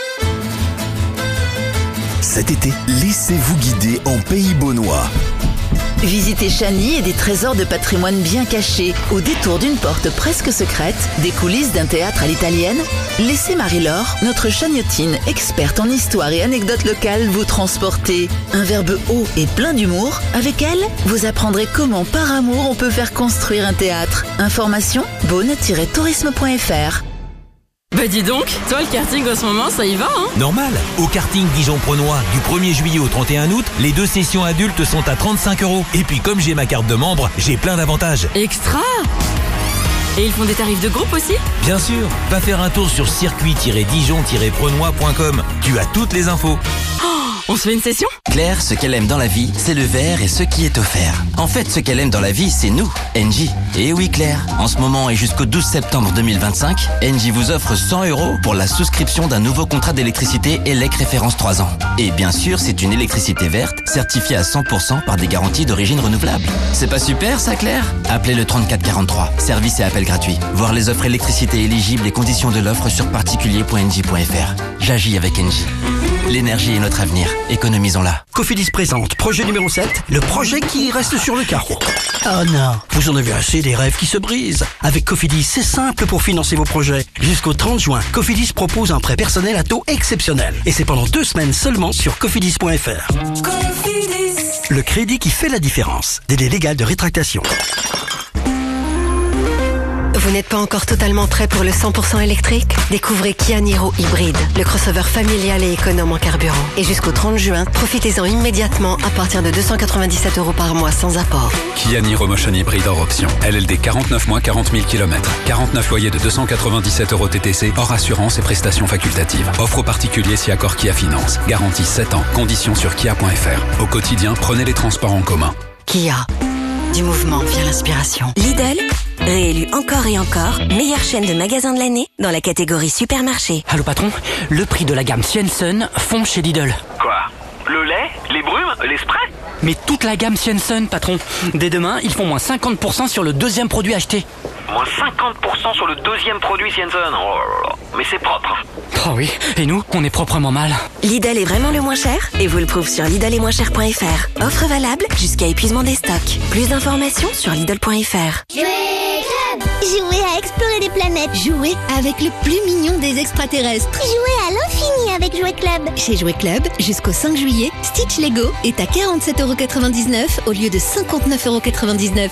Cet été, laissez-vous guider en Pays Beaunois. Visitez Chagny et des trésors de patrimoine bien cachés. Au détour d'une porte presque secrète, des coulisses d'un théâtre à l'italienne. Laissez Marie-Laure, notre chagnotine, experte en histoire et anecdotes locales, vous transporter. Un verbe haut et plein d'humour. Avec elle, vous apprendrez comment par amour on peut faire construire un théâtre. Information, beaune-tourisme.fr. Bah dis donc, toi le karting en ce moment ça y va hein? Normal, au karting Dijon-Prenois, du 1er juillet au 31 août, les 2 sessions adultes sont à 35€. Et puis comme j'ai ma carte de membre, j'ai plein d'avantages. Extra! Et ils font des tarifs de groupe aussi? Bien sûr, va faire un tour sur circuit-dijon-prenois.com. Tu as toutes les infos. On se fait une session? Claire, ce qu'elle aime dans la vie, c'est le verre et ce qui est offert. En fait, ce qu'elle aime dans la vie, c'est nous, Engie. Et oui Claire, en ce moment et jusqu'au 12 septembre 2025, Engie vous offre 100€ pour la souscription d'un nouveau contrat d'électricité ELEC référence 3 ans. Et bien sûr, c'est une électricité verte, certifiée à 100% par des garanties d'origine renouvelable. C'est pas super ça Claire? Appelez le 3443, service et appel gratuit. Voir les offres électricité éligibles et conditions de l'offre sur particulier.engie.fr. J'agis avec Engie. L'énergie est notre avenir, économisons-la. Cofidis présente, projet numéro 7, le projet qui reste sur le carreau. Oh non, vous en avez assez des rêves qui se brisent. Avec Cofidis, c'est simple pour financer vos projets. Jusqu'au 30 juin, Cofidis propose un prêt personnel à taux exceptionnel. Et c'est pendant 2 semaines seulement sur cofidis.fr. Le crédit qui fait la différence. Délai légal de rétractation. Vous n'êtes pas encore totalement prêt pour le 100% électrique? Découvrez Kia Niro Hybride, le crossover familial et économe en carburant. Et jusqu'au 30 juin, profitez-en immédiatement à partir de 297€ par mois sans apport. Kia Niro Motion Hybride hors option. LLD 49 mois, 40 000 km. 49 loyers de 297€ TTC, hors assurance et prestations facultatives. Offre aux particuliers si accord Kia Finance. Garantie 7 ans. Conditions sur kia.fr. Au quotidien, prenez les transports en commun. Kia. Du mouvement vient l'inspiration. Lidl, réélu encore et encore, meilleure chaîne de magasins de l'année dans la catégorie supermarché. Allô patron, le prix de la gamme Swenson fond chez Lidl. Quoi? Le lait? Les brumes? Les sprays? Mais toute la gamme Swenson, patron. Dès demain, ils font moins 50% sur le 2e produit acheté. Moins 50% sur le 2e produit Swenson. Oh là là. Mais c'est propre. Oh oui, et nous, on est proprement mal. Lidl est vraiment le moins cher et vous le prouve sur lidl-et-moins-cher.fr. Offre valable jusqu'à épuisement des stocks. Plus d'informations sur lidl.fr. Jouer à explorer les planètes. Jouer avec le plus mignon des extraterrestres. Jouer à l'infini avec Jouet Club. Chez Jouet Club, jusqu'au 5 juillet, Stitch Lego est à 47,99€ au lieu de 59,99€.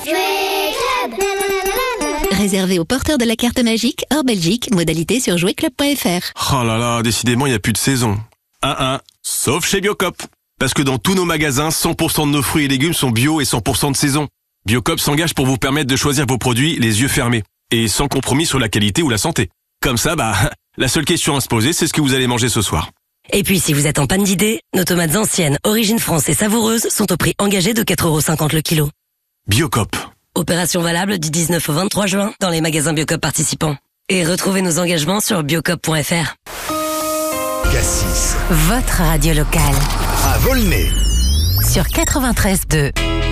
Réservé aux porteurs de la carte magique hors Belgique, modalité sur jouetclub.fr. Oh là là, décidément, il n'y a plus de saison. Sauf chez Biocop. Parce que dans tous nos magasins, 100% de nos fruits et légumes sont bio et 100% de saison. Biocop s'engage pour vous permettre de choisir vos produits les yeux fermés. Et sans compromis sur la qualité ou la santé. Comme ça, la seule question à se poser, c'est ce que vous allez manger ce soir. Et puis, si vous êtes en panne d'idées, nos tomates anciennes, origine France et savoureuses sont au prix engagé de 4,50 € le kilo. Biocop. Opération valable du 19 au 23 juin dans les magasins Biocop participants. Et retrouvez nos engagements sur biocop.fr. Cassis. Votre radio locale. À Volnay. Sur 93.2.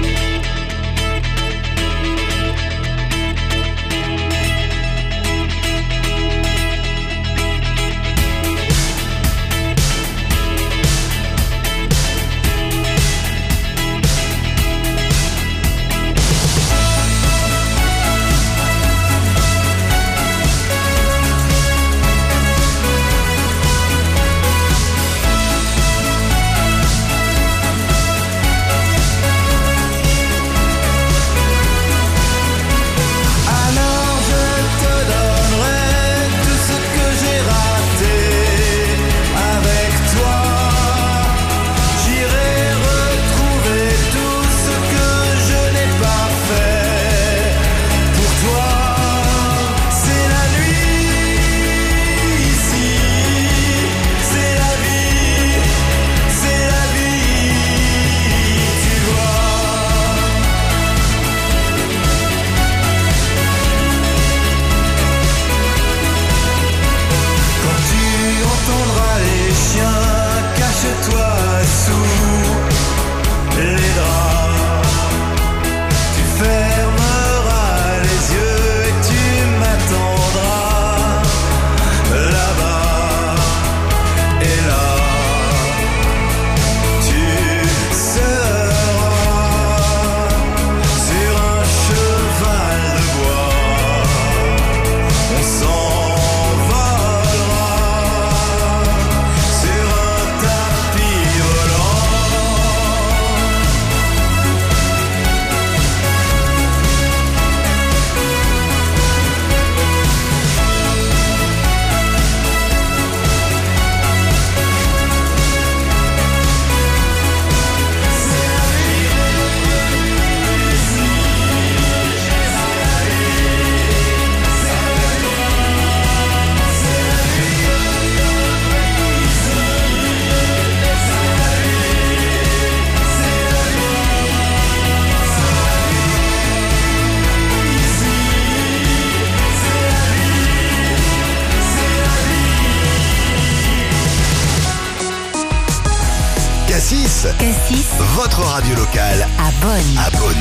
Cassis, votre radio locale à Beaune. À Beaune.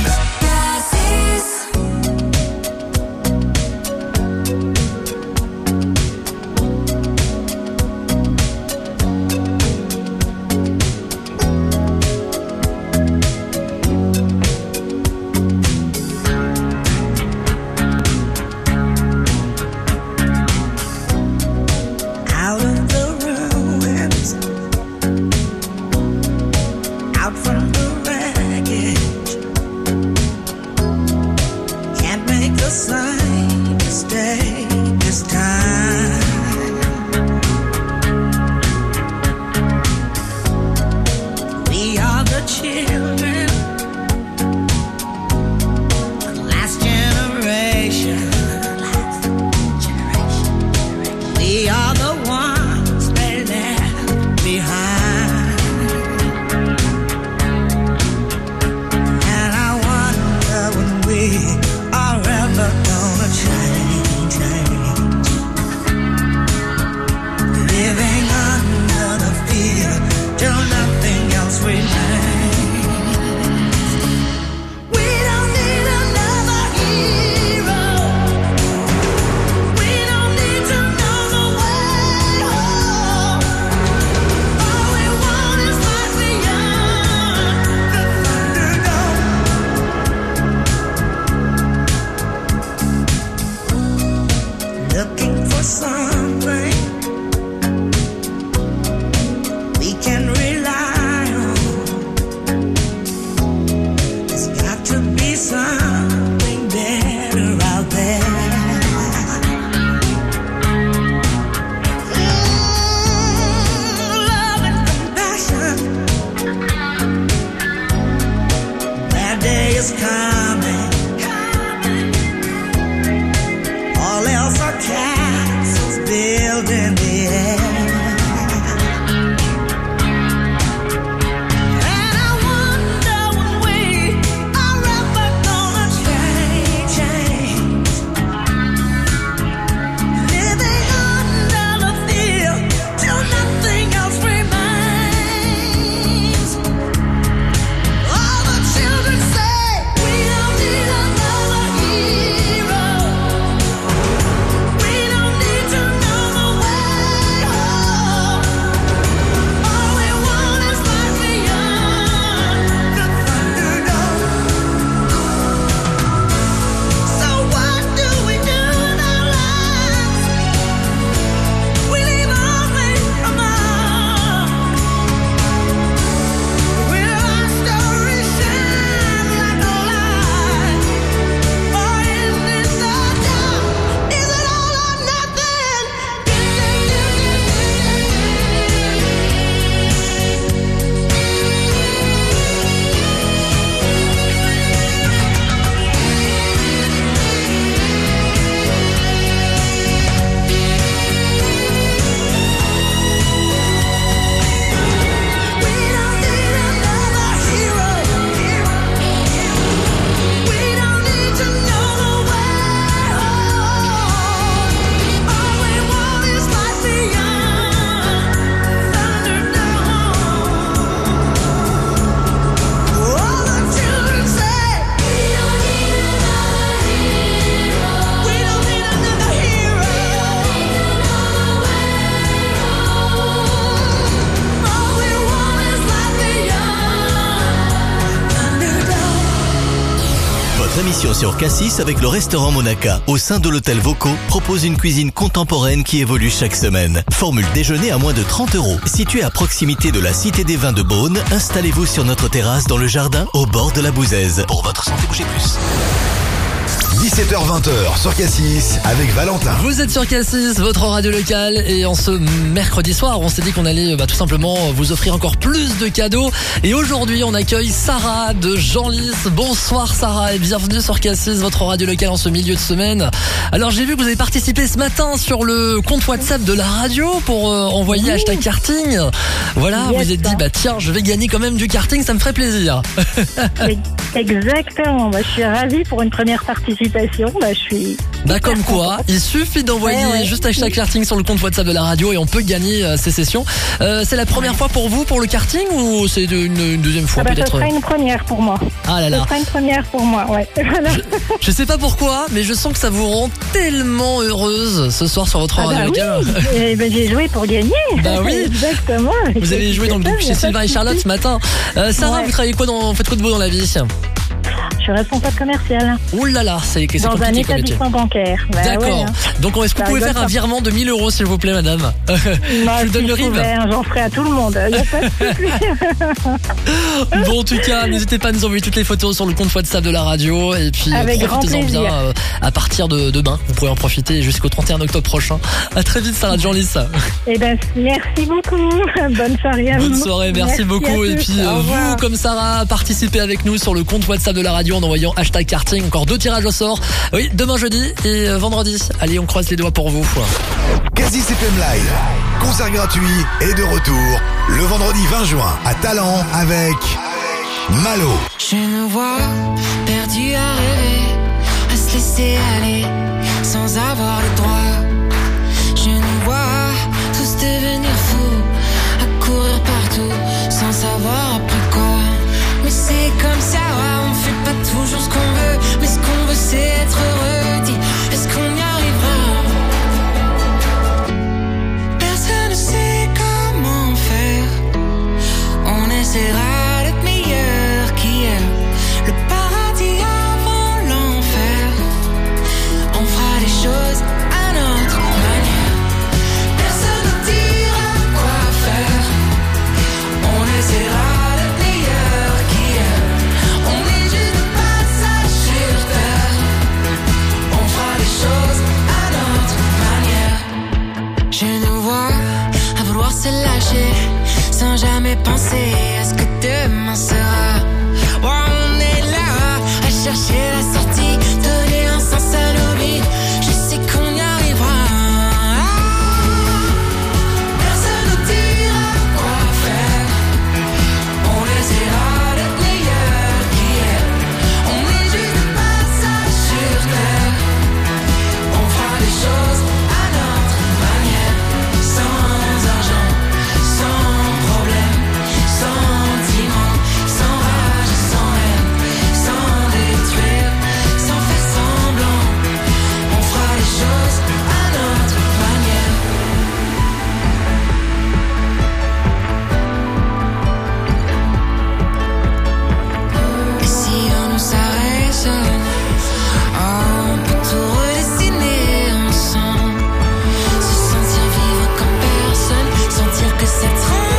All else are castles built in the air. émission sur Cassis avec le restaurant Monaca. Au sein de l'hôtel Voco, propose une cuisine contemporaine qui évolue chaque semaine. Formule déjeuner à moins de 30 €. Situé à proximité de la Cité des Vins de Beaune, installez-vous sur notre terrasse dans le jardin au bord de la Bouzaise. Pour votre santé, bougez plus. 17h-20h sur Cassis avec Valentin. Vous êtes sur Cassis, votre radio locale, et en ce mercredi soir, on s'est dit qu'on allait tout simplement vous offrir encore plus de cadeaux. Et aujourd'hui, on accueille Sarah de Genlis. Bonsoir Sarah et bienvenue sur Cassis, votre radio locale en ce milieu de semaine. Alors j'ai vu que vous avez participé ce matin sur le compte WhatsApp de la radio pour envoyer hashtag karting. Voilà, vous vous êtes dit tiens, je vais gagner quand même du karting, ça me ferait plaisir. Exactement, je suis ravie pour une première participation. Je suis. Comme quoi, il suffit d'envoyer juste hashtag karting sur le compte WhatsApp de la radio et on peut gagner ces sessions. C'est la première fois pour vous pour le karting ou c'est une deuxième fois peut-être? Ce sera une première pour moi. Ah là là. Ce sera une première pour moi, ouais. Voilà. Je sais pas pourquoi, mais je sens que ça vous rend tellement heureuse ce soir sur votre radio locale. Oui. J'ai joué pour gagner. Oui. Exactement. Vous avez joué donc chez Sylvain et Charlotte ce matin. Sarah, vous travaillez quoi faites quoi de beau dans la vie? Je suis responsable commercial. Ouh là là, c'est compliqué. Dans un établissement bancaire. D'accord. Donc est-ce que vous pouvez faire un virement de 1 000 € s'il vous plaît, madame? Je vous donne le RIB. J'en ferai à tout le monde. Y a pas de souci. Bon, en tout cas, n'hésitez pas à nous envoyer toutes les photos sur le compte WhatsApp de la radio et puis profitez-en bien à partir de demain. Vous pourrez en profiter jusqu'au 31 octobre prochain. À très vite, Sarah de Genlis. Merci beaucoup. Bonne soirée à vous. Bonne soirée, merci beaucoup. Et puis vous, comme Sarah, participez avec nous sur le compte WhatsApp de la radio en envoyant hashtag karting. Encore 2 tirages au sort. Oui, demain jeudi et vendredi. Allez, on croise les doigts pour vous. Cassis FM Live, concert gratuit et de retour le vendredi 20 juin à Talent avec Malo. Je nous vois perdus à rêver, à se laisser aller sans avoir le droit. Je nous vois tous devenir fous, à courir partout sans savoir après quoi. Mais c'est comme ça, on fait pas toujours ce qu'on veut, mais ce qu'on veut c'est être heureux. Dis, est-ce qu'on y arrivera? Personne ne sait comment faire. On essaiera d'être meilleur qu'hier. Le paradis avant l'enfer. On fera les choses à notre manière. Personne ne dira quoi faire. On essaiera. Se lâcher sans jamais penser à ce que demain sera. On est là à chercher la sortie, donner un sens à nos vies. Je sais qu'on y arrivera. Personne ne dira quoi faire. On essaiera d'être meilleur qu'hier. On est juste de passage sur terre. On fera les choses à notre manière, sans argent, sans problème, sentiment, sans rage, sans haine, sans détruire, sans faire semblant. On fera les choses à notre manière. Et si on nous s'arrête, on peut tout redessiner ensemble. Se sentir vivre comme personne, sentir que ça tremble.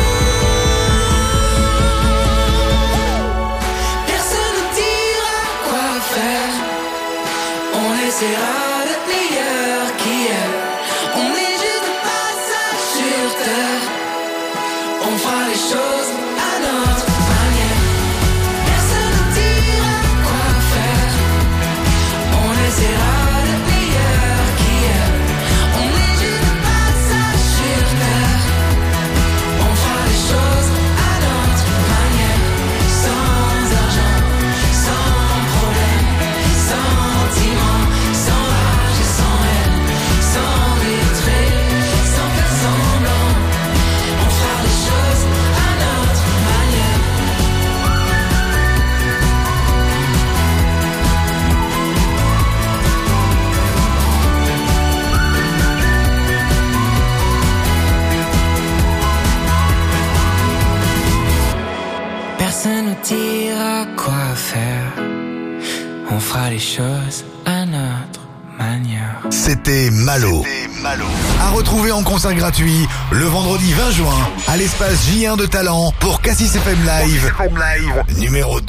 Personne ne dira quoi faire. On essaiera d'être meilleur qu'hier. On est juste de passage sur terre. On fera les choses à notre manière. Personne ne dira quoi faire. On essaiera d'être meilleur qu'hier. On est juste de passage sur terre. On fera les choses à notre manière, sans argent, sans problème, sentiment, sans rage et sans haine, sans détruire, sans faire semblant. On fera les choses à notre manière. Personne ne dira quoi faire. On fera les choses à notre manière. C'était Malo. À retrouver en concert gratuit le vendredi 20 juin à l'espace J1 de Talent pour Cassis FM Live numéro 2.